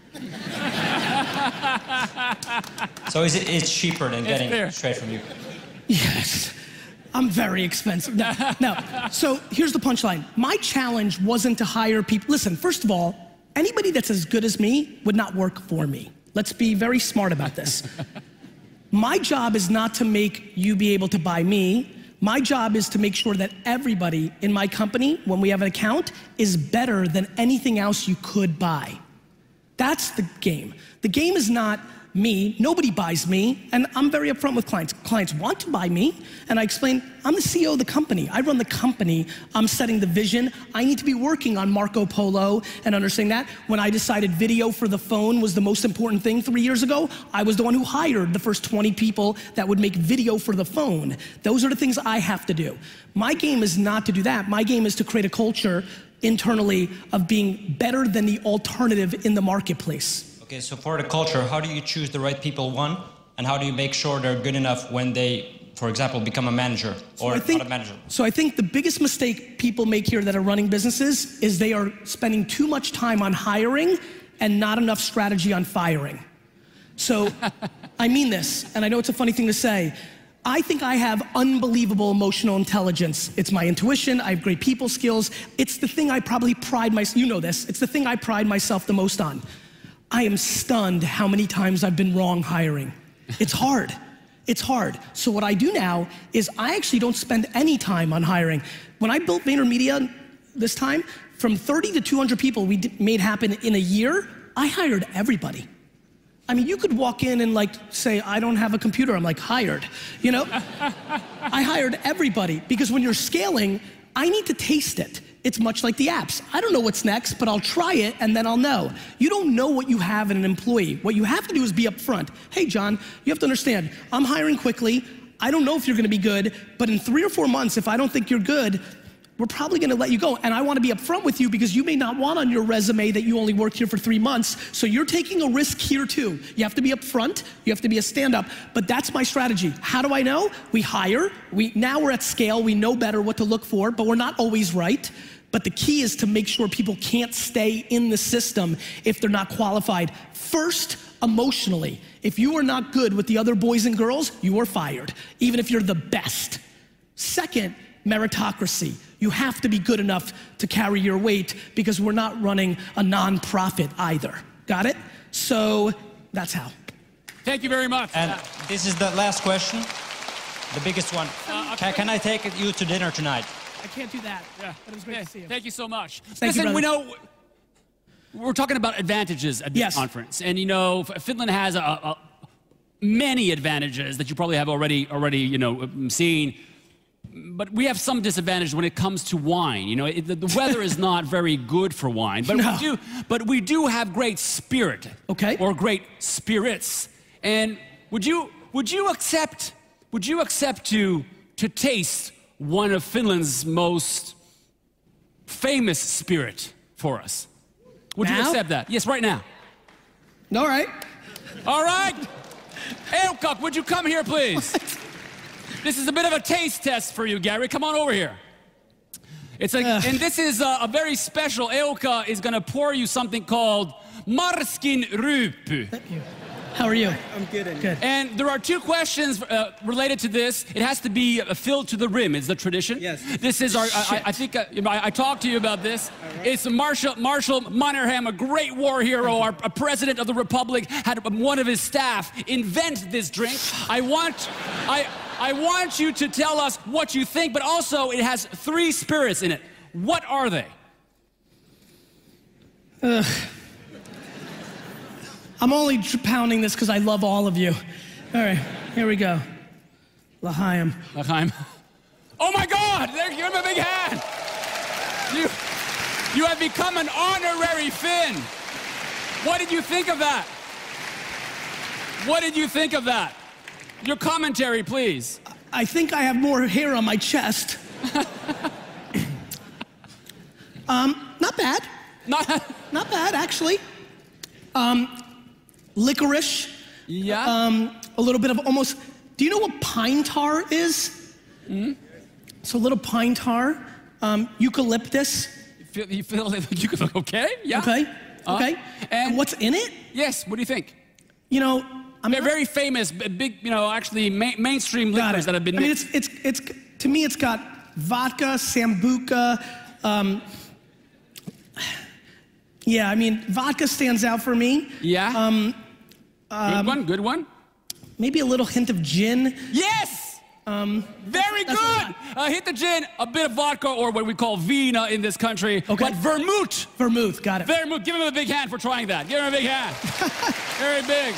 So is it, it's cheaper than getting fair. it straight from you? Yes. I'm very expensive. No, no. So here's the punchline. My challenge wasn't to hire people. Listen, first of all, anybody that's as good as me would not work for me. Let's be very smart about this. My job is not to make you be able to buy me. My job is to make sure that everybody in my company, when we have an account, is better than anything else you could buy. That's the game. The game is not me, nobody buys me, and I'm very upfront with clients. Clients want to buy me, and I explain, I'm the C E O of the company. I run the company, I'm setting the vision. I need to be working on Marco Polo and understanding that. When I decided video for the phone was the most important thing three years ago, I was the one who hired the first twenty people that would make video for the phone. Those are the things I have to do. My game is not to do that. My game is to create a culture internally of being better than the alternative in the marketplace. Okay, so for the culture, how do you choose the right people, one, and how do you make sure they're good enough when they, for example, become a manager or so think, not a manager? So I think the biggest mistake people make here that are running businesses is they are spending too much time on hiring and not enough strategy on firing. So I mean this, and I know it's a funny thing to say. I think I have unbelievable emotional intelligence. It's my intuition, I have great people skills. It's the thing I probably pride myself, you know this, it's the thing I pride myself the most on. I am stunned how many times I've been wrong hiring. It's hard, it's hard. So what I do now is I actually don't spend any time on hiring. When I built VaynerMedia this time, from thirty to two hundred people we made happen in a year, I hired everybody. I mean, you could walk in and like say, I don't have a computer. I'm like, hired, you know? I hired everybody because when you're scaling, I need to taste it. It's much like the apps. I don't know what's next, but I'll try it and then I'll know. You don't know what you have in an employee. What you have to do is be upfront. Hey, John, you have to understand, I'm hiring quickly. I don't know if you're gonna be good, but in three or four months, if I don't think you're good, we're probably gonna let you go. And I wanna be upfront with you because you may not want on your resume that you only worked here for three months. So you're taking a risk here too. You have to be upfront, you have to be a stand-up, but that's my strategy. How do I know? We hire, we, now we're at scale, we know better what to look for, but we're not always right. But the key is to make sure people can't stay in the system if they're not qualified. First, emotionally. If you are not good with the other boys and girls, you are fired, even if you're the best. Second, meritocracy. You have to be good enough to carry your weight because we're not running a nonprofit either. Got it? So that's how. Thank you very much. And this is the last question, the biggest one. Uh, can, can I take you to dinner tonight? I can't do that, yeah. but it was great yeah. to see you. Thank you so much. Thank Listen, you, we know we're talking about advantages at this yes. conference, and you know Finland has a, a, many advantages that you probably have already already you know seen. But we have some disadvantages when it comes to wine. You know, it, the, the weather is not very good for wine, but no. we do. But we do have great spirit, okay, or great spirits. And would you would you accept would you accept to to taste one of Finland's most famous spirit for us? Would now? you accept that? Yes, right now. All right. All right. Eukak, would you come here, please? What? This is a bit of a taste test for you, Gary. Come on over here. It's a, uh. and this is a, a very special. Eukka is gonna pour you something called Marskin Ryyppy. Thank you. How are you? I'm good. And good. And there are two questions uh, related to this. It has to be uh, filled to the rim. It's the tradition. Yes. This is our. I, I think uh, I, I talked to you about this. Right. It's Marshall Marshall Mannerheim, a great war hero, our a president of the republic, had one of his staff invent this drink. I want. I. I want you to tell us what you think, but also it has three spirits in it. What are they? Uh, I'm only pounding this because I love all of you. All right, here we go. L'chaim. L'chaim. Oh my God! There, give him a big hand. You, you have become an honorary Finn. What did you think of that? What did you think of that? Your commentary, please. I think I have more hair on my chest. um, not bad. Not, not bad, actually. Um, licorice. Yeah. Um, a little bit of almost. Do you know what pine tar is? Mm-hmm. So a little pine tar. Um, eucalyptus. You feel, you feel like you could. Okay. Yeah. Okay. Okay. Uh, and, and what's in it? Yes. What do you think? You know. I'm They're not, very famous, big, you know, actually ma mainstream liquors that have been. I mean, it's it's it's to me, it's got vodka, sambuca. Um, yeah, I mean, vodka stands out for me. Yeah. Um, um, good one. Good one. Maybe a little hint of gin. Yes. Um, very good. Uh, hit the gin, a bit of vodka, or what we call vina in this country. Okay. But vermouth. Vermouth. Got it. Vermouth. Give him a big hand for trying that. Give him a big hand. Very big.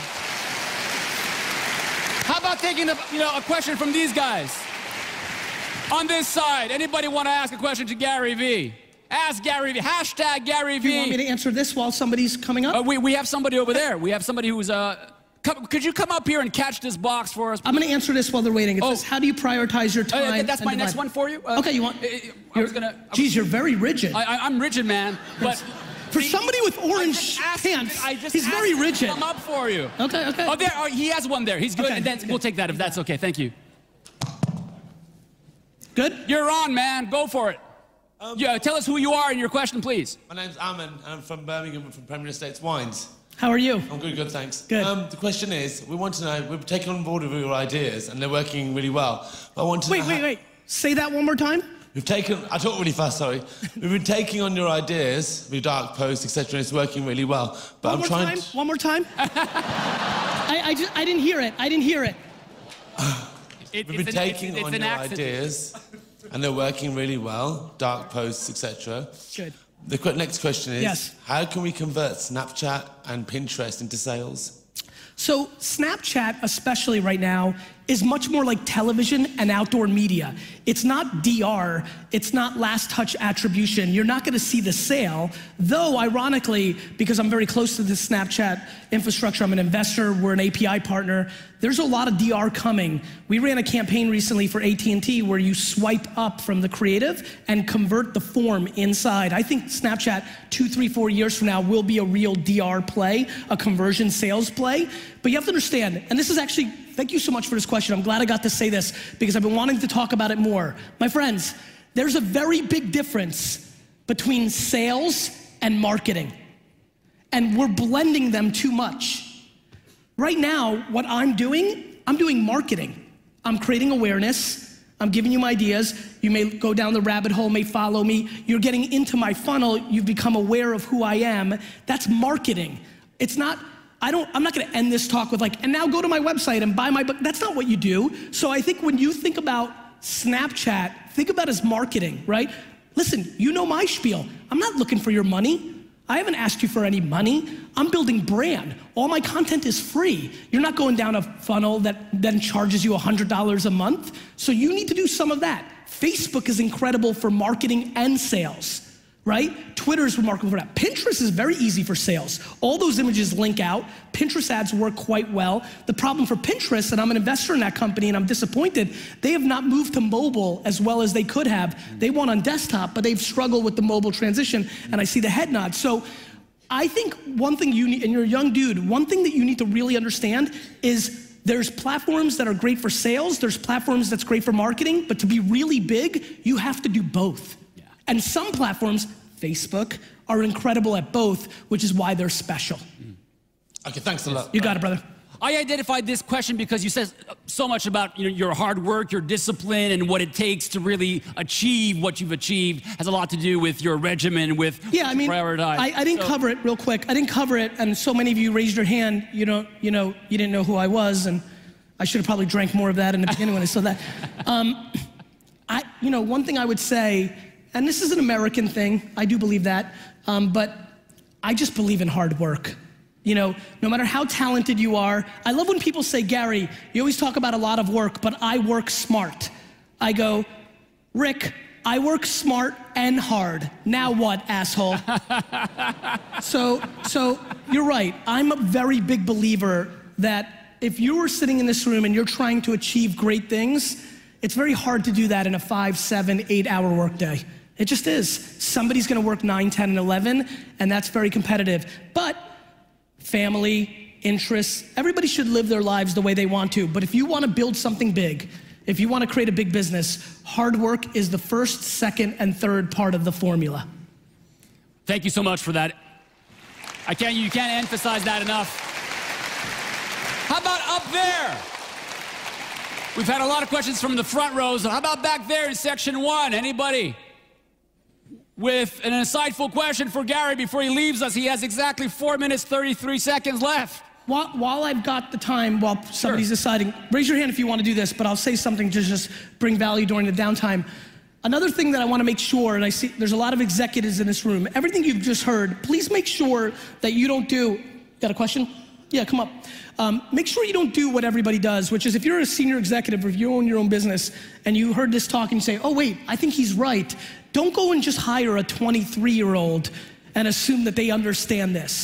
How about taking a, you know, a question from these guys? On this side, anybody want to ask a question to Gary V? Ask Gary V. Hashtag Gary V. Do you want me to answer this while somebody's coming up? Uh, we, we have somebody over there. We have somebody who's, uh, come, could you come up here and catch this box for us? I'm going to answer this while they're waiting. It Oh. says, how do you prioritize your Uh, time? that's and my next divide- one for you. Uh, Okay, you want? I, I You're, was gonna. I- geez, you're very rigid. I, I, I'm rigid, man. But For somebody with I orange just asked- pants, I just he's asked very him to rigid. Come up for you. Okay, okay. Oh, there. Oh, he has one there. He's good. Okay, and then that's good. we'll take that if that's okay. Thank you. Good? You're on, man. Go for it. Um, yeah, tell us who you are and your question, please. My name's Ammon, and I'm from Birmingham, from Premier Estates Wines. How are you? I'm good, good, thanks. Good. Um, the question is, we want to know, we've taken on board with your ideas, and they're working really well. But I want to Wait, know wait, how- wait. Say that one more time. We've taken, I talk really fast, sorry. We've been taking on your ideas, with dark posts, et cetera, and it's working really well. But One I'm more trying time. to... One more time. I, I, just, I didn't hear it. I didn't hear it. It, We've been an- taking it's, it's on an your accident. ideas, and they're working really well, dark posts, et cetera. Good. The que- next question is, Yes. how can we convert Snapchat and Pinterest into sales? So Snapchat, especially right now, is much more like television and outdoor media. It's not D R, it's not last touch attribution. You're not gonna see the sale, though ironically, because I'm very close to the Snapchat infrastructure, I'm an investor, we're an A P I partner, there's a lot of D R coming. We ran a campaign recently for A T and T where you swipe up from the creative and convert the form inside. I think Snapchat two, three, four years from now will be a real D R play, a conversion sales play. But you have to understand, and this is actually, thank you so much for this question. I'm glad I got to say this because I've been wanting to talk about it more. My friends, there's a very big difference between sales and marketing. And we're blending them too much. Right now, what I'm doing, I'm doing marketing. I'm creating awareness. I'm giving you my ideas. You may go down the rabbit hole, may follow me. You're getting into my funnel. You've become aware of who I am. That's marketing. It's not, I don't, I'm not gonna end this talk with like, and now go to my website and buy my book. That's not what you do. So I think when you think about Snapchat, think about it as marketing, right? Listen, you know my spiel. I'm not looking for your money. I haven't asked you for any money. I'm building brand. All my content is free. You're not going down a funnel that then charges you one hundred dollars a month. So you need to do some of that. Facebook is incredible for marketing and sales, right? Twitter is remarkable for that. Pinterest is very easy for sales. All those images link out. Pinterest ads work quite well. The problem for Pinterest, and I'm an investor in that company and I'm disappointed, they have not moved to mobile as well as they could have. They want on desktop, but they've struggled with the mobile transition, and I see the head nod. So I think one thing you need, and you're a young dude, one thing that you need to really understand is there's platforms that are great for sales, there's platforms that's great for marketing, but to be really big, you have to do both. Yeah. And some platforms, Facebook, are incredible at both, which is why they're special. Mm. Okay, thanks a lot. You got it, brother. I identified this question because you said so much about, you know, your hard work, your discipline, and what it takes to really achieve what you've achieved has a lot to do with your regimen, with yeah, I mean, prioritize. I, I didn't so, cover it real quick. I didn't cover it, and so many of you raised your hand. You know, you know, you didn't know who I was, and I should have probably drank more of that in the beginning when I said that. Um, I, you know, one thing I would say, and this is an American thing. I do believe that, um, but I just believe in hard work. You know, no matter how talented you are, I love when people say, Gary, you always talk about a lot of work, but I work smart. I go, Rick, I work smart and hard. Now what, asshole? so, so you're right. I'm a very big believer that if you were sitting in this room and you're trying to achieve great things, it's very hard to do that in a five, seven, eight hour workday. It just is. Somebody's gonna work nine, ten, and eleven, and that's very competitive. But family, interests, everybody should live their lives the way they want to. But if you wanna build something big, if you wanna create a big business, hard work is the first, second, and third part of the formula. Thank you so much for that. I can't, you can't emphasize that enough. How about up there? We've had a lot of questions from the front rows. How about back there in section one? Anybody with an insightful question for Gary before he leaves us? He has exactly four minutes, thirty-three seconds left. While, while I've got the time, while somebody's sure. deciding, raise your hand if you want to do this, but I'll say something to just bring value during the downtime. Another thing that I want to make sure, and I see there's a lot of executives in this room, everything you've just heard, please make sure that you don't do, got a question? Yeah, come up. Um, make sure you don't do what everybody does, which is if you're a senior executive or if you own your own business and you heard this talk and you say, oh wait, I think he's right. Don't go and just hire a twenty-three year old and assume that they understand this.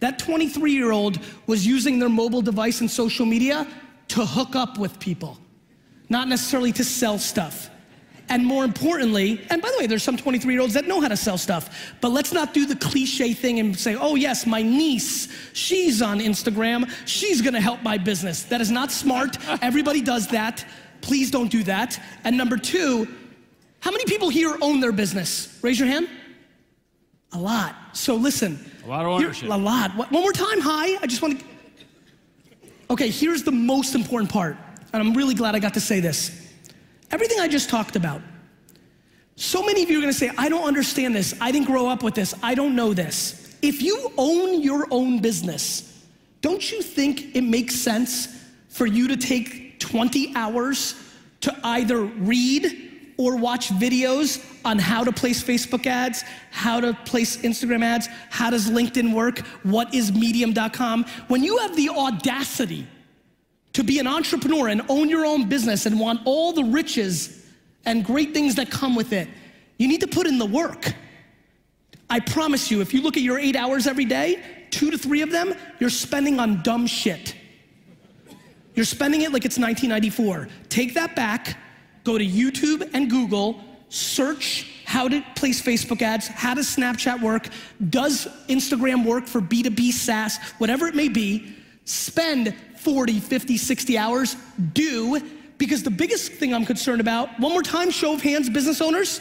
That twenty-three-year-old was using their mobile device and social media to hook up with people, not necessarily to sell stuff. And more importantly, and by the way, there's some twenty-three-year-olds that know how to sell stuff, but let's not do the cliche thing and say, oh yes, my niece, she's on Instagram, she's gonna help my business. That is not smart. Everybody does that. Please don't do that. And number two, how many people here own their business? Raise your hand. A lot. So listen. A lot of ownership. A lot. One more time, hi. I just want to. Okay, here's the most important part, and I'm really glad I got to say this. Everything I just talked about, so many of you are gonna say, I don't understand this, I didn't grow up with this, I don't know this. If you own your own business, don't you think it makes sense for you to take twenty hours to either read or watch videos on how to place Facebook ads, how to place Instagram ads, how does LinkedIn work, what is medium dot com? When you have the audacity to be an entrepreneur and own your own business and want all the riches and great things that come with it, you need to put in the work. I promise you, if you look at your eight hours every day, two to three of them, you're spending on dumb shit. You're spending it like it's nineteen ninety-four. Take that back, go to YouTube and Google, search how to place Facebook ads, how does Snapchat work, does Instagram work for B two B SaaS, whatever it may be, spend forty, fifty, sixty hours, do, because the biggest thing I'm concerned about, one more time, show of hands, business owners.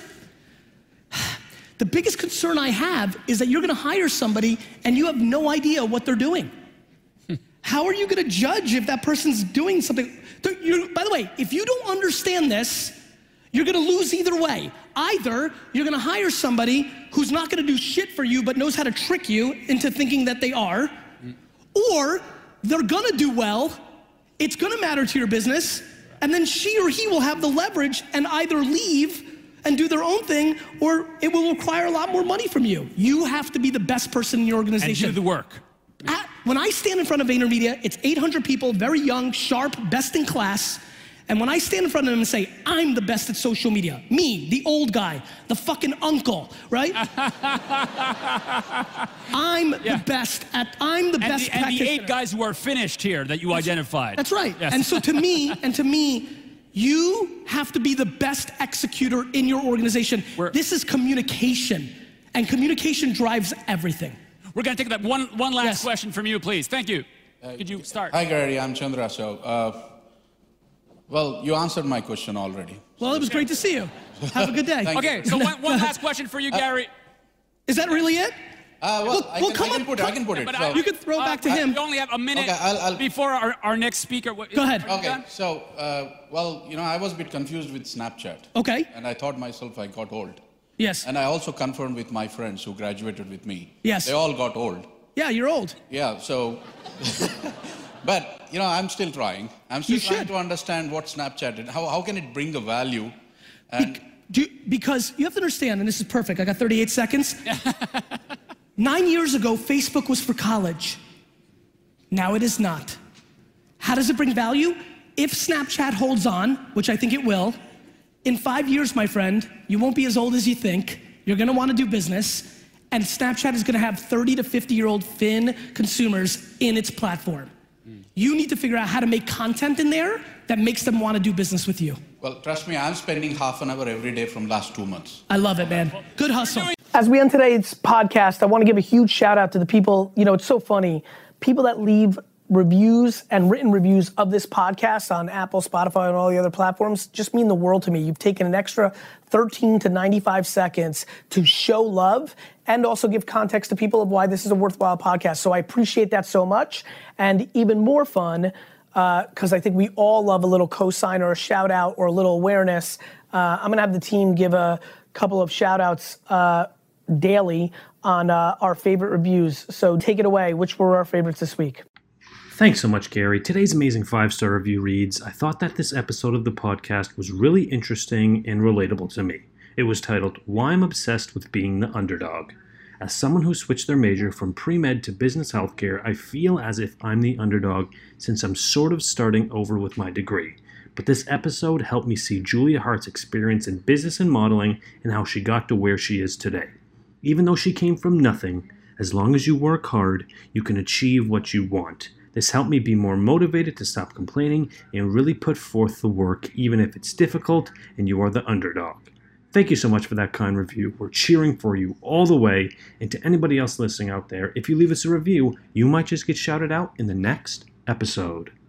The biggest concern I have is that you're gonna hire somebody and you have no idea what they're doing. How are you gonna judge if that person's doing something? You're, by the way, if you don't understand this, you're gonna lose either way. Either you're gonna hire somebody who's not gonna do shit for you but knows how to trick you into thinking that they are, or they're gonna do well, it's gonna matter to your business, and then she or he will have the leverage and either leave and do their own thing, or it will require a lot more money from you. You have to be the best person in your organization. And do the work. At, when I stand in front of VaynerMedia, it's eight hundred people, very young, sharp, best in class, and when I stand in front of them and say, I'm the best at social media, me, the old guy, the fucking uncle, right? I'm yeah. the best at, I'm the and best the, And the eight guys who are finished here that you that's, identified. That's right. Yes. And so to me, and to me, you have to be the best executor in your organization. We're, this is communication, and communication drives everything. We're gonna take that one, one last yes. question from you, please. Thank you. Uh, Could you start? Hi, Gary, I'm Chandra. So, uh, well, you answered my question already. Well, it was great to see you. Have a good day. Okay, so one, one last question for you, Gary. Uh, is that really it? Uh, well, well, I, well, can, come I can on, put it. I can put it. But so. I, you can throw it uh, back to him. We only have a minute okay, I'll, I'll, before our, our next speaker. Go ahead. Okay, so, uh, well, you know, I was a bit confused with Snapchat. Okay. And I thought myself I got old. Yes. And I also confirmed with my friends who graduated with me. Yes. They all got old. Yeah, you're old. Yeah, so, but, you know, I'm still trying. I'm still you trying should. to understand what Snapchat is. How, how can it bring the value? And Be- do, because you have to understand, and this is perfect, I got thirty-eight seconds. Nine years ago, Facebook was for college. Now it is not. How does it bring value? If Snapchat holds on, which I think it will, in five years, my friend, you won't be as old as you think. You're gonna wanna do business, and Snapchat is gonna have thirty to fifty year old Fin consumers in its platform. Mm. You need to figure out how to make content in there that makes them wanna do business with you. Well, trust me, I'm spending half an hour every day from last two months. I love it, man. Good hustle. As we end today's podcast, I wanna give a huge shout out to the people, you know, it's so funny, people that leave reviews and written reviews of this podcast on Apple, Spotify, and all the other platforms just mean the world to me. You've taken an extra thirteen to ninety-five seconds to show love and also give context to people of why this is a worthwhile podcast. So I appreciate that so much. And even more fun, because uh, I think we all love a little cosign or a shout out or a little awareness. Uh, I'm gonna have the team give a couple of shout outs uh, daily on uh, our favorite reviews. So take it away. Which were our favorites this week? Thanks so much, Gary. Today's amazing five-star review reads, I thought that this episode of the podcast was really interesting and relatable to me. It was titled, Why I'm Obsessed with Being the Underdog. As someone who switched their major from pre-med to business healthcare, I feel as if I'm the underdog since I'm sort of starting over with my degree. But this episode helped me see Julia Hart's experience in business and modeling and how she got to where she is today. Even though she came from nothing, As long as you work hard, you can achieve what you want. This helped me be more motivated to stop complaining and really put forth the work, even if it's difficult and you are the underdog. Thank you so much for that kind review. We're cheering for you all the way. And to anybody else listening out there, if you leave us a review, you might just get shouted out in the next episode.